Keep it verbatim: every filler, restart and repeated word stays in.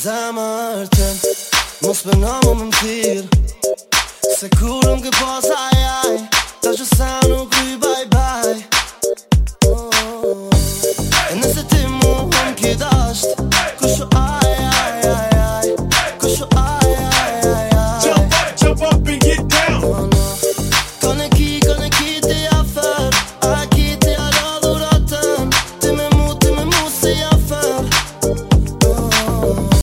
Zemër tem mos më në më më më tirë se kur më ke pas ajaj ta që sem